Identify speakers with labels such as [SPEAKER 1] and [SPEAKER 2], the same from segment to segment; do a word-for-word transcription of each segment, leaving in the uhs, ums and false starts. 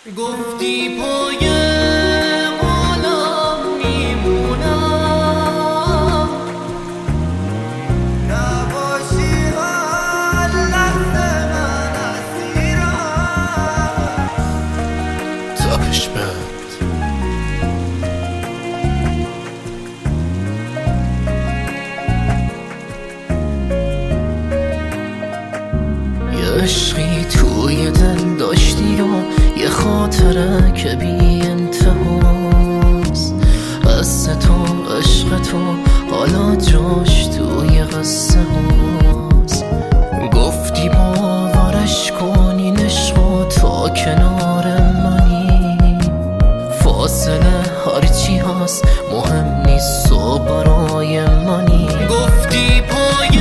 [SPEAKER 1] گفتی پای عالم میمونم، نباشی هر لحظه من اسیرم.
[SPEAKER 2] تپش بند یه عشقی توی دل داشتی و یه خاطره که بی انتهاست. قصه تو عشق تو حالا جاش توی قصه هاست. گفتی باورش کن این عشقو تا کنار منی، فاصله هرچی هست مهم نیست و برای منی. گفتی پای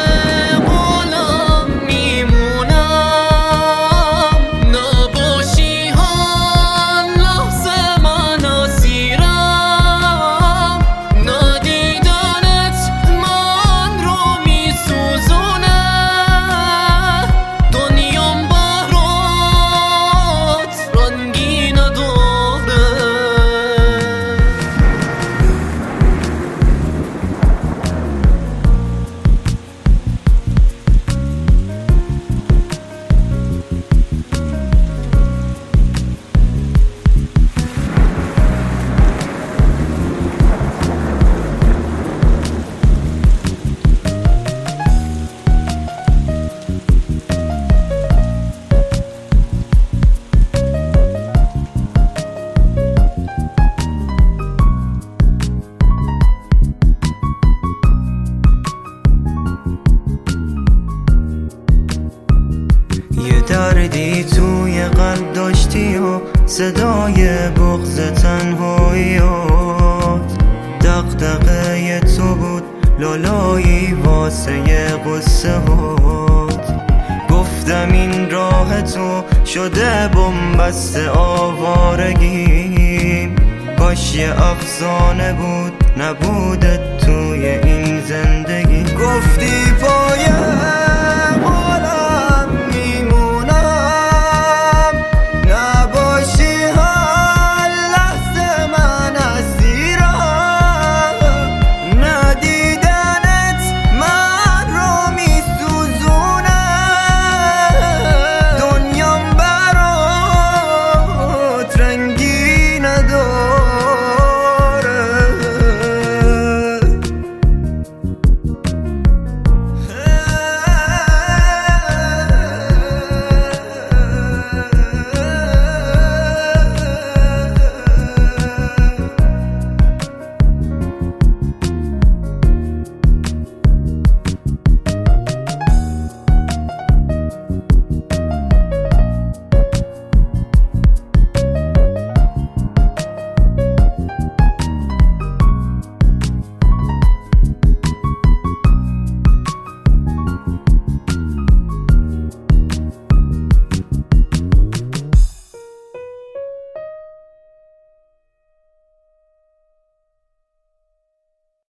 [SPEAKER 1] دردی توی قلب داشتی و صدای بغض تنهاییات، دغدغه تو بود لالایی واسه قصه هات. گفتم این راه تو شده بنبست آوارگی، کاش یه افسانه بود نبوده توی این زندگی. گفتی